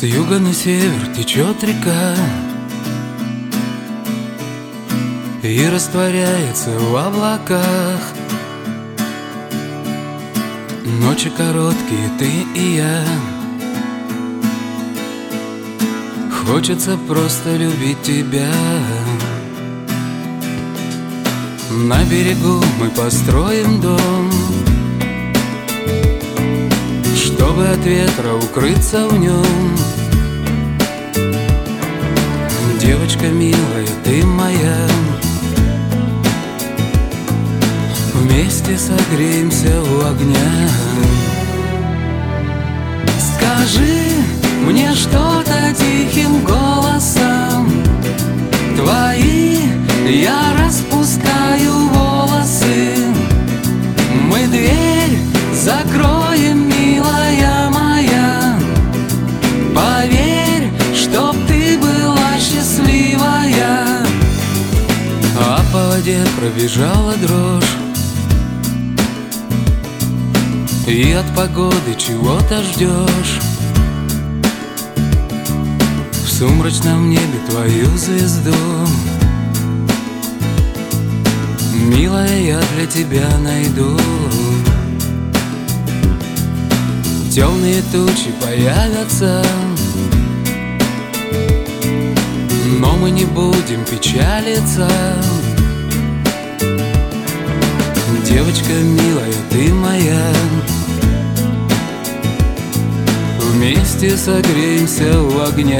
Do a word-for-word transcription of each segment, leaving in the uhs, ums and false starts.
С юга на север течет река и растворяется в облаках. Ночи короткие, ты и я. Хочется просто любить тебя. На берегу мы построим дом, чтобы от ветра укрыться в нем. Девочка милая, ты моя. Вместе согреемся у огня. Скажи мне что-то тихим голосом. Твои я распускаю волосы. Мы дверь закроем, милая моя. Поверь, чтоб ты была счастливая. А по воде пробежала дрожь, и от погоды чего-то ждешь. В сумрачном небе твою звезду, милая, я для тебя найду. Темные тучи появятся, но мы не будем печалиться. Девочка милая, ты моя. Вместе согреемся у огня.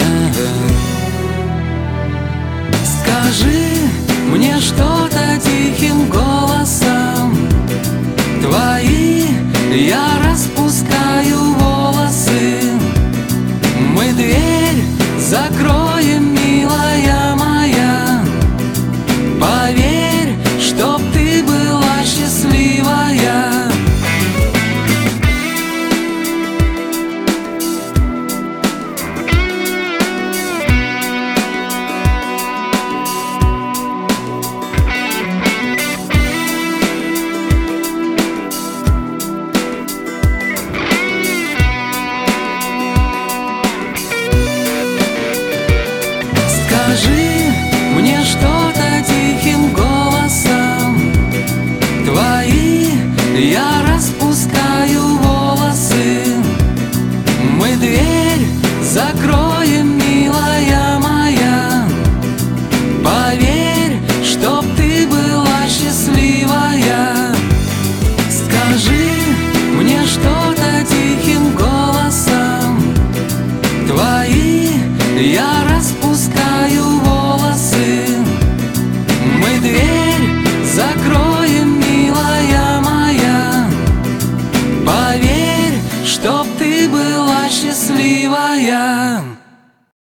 Скажи мне что-то тихим голосом. Твои я распускаю волосы. Мы дверь закроем, милая моя. Поверь, чтоб ты была счастливая. Скажи мне что-то тихим голосом. Твои я распускаю волосы. Мы дверь закроем, милая моя. Поверь, чтоб ты была счастливая. Скажи мне что-то тихим голосом. Твои я